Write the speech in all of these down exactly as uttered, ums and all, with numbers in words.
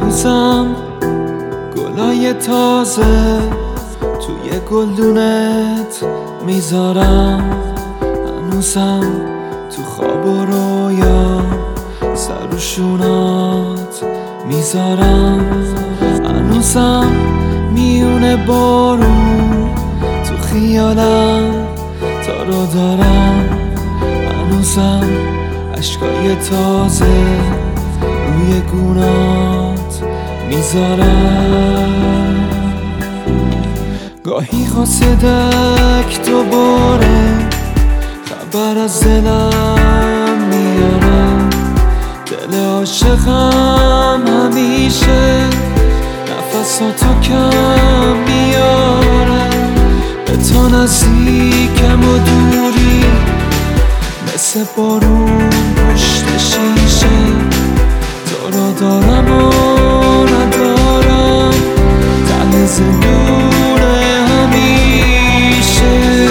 هنوزم گلای تازه توی گلدونت میذارم، هنوزم تو خواب و رویا سر و شونات میذارم، هنوزم میونه بارون تو خیالم تا رو دارم، هنوزم عشقای تازه روی گونات میذارم. گاهی قاصدک دوباره خبر از دلم میاره، دل عاشقم همیشه نفساتو کم میاره، به تو نزدیکم و دوری مثل بارون پشت شیشه، تو رو دارم و ندارم ته زندون همیشه.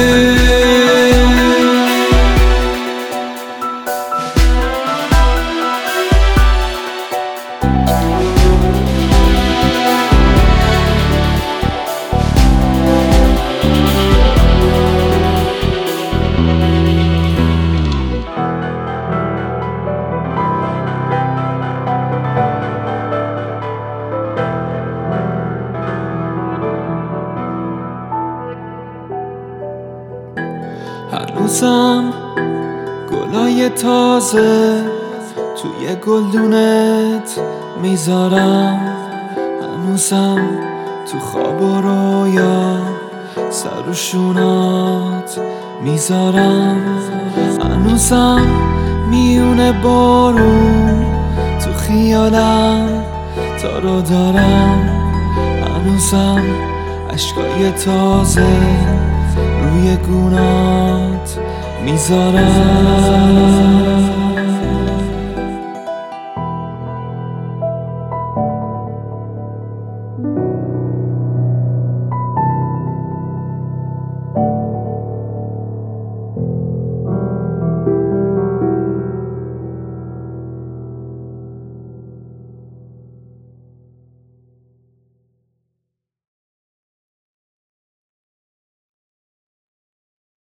هنوزم گلای تازه توی گلدونت میذارم، هنوزم تو خواب و رویا سر و شونات میذارم، هنوزم میونه بارون تو خیالم تا رو دارم، هنوزم عشقای تازه روی گونات میذارم.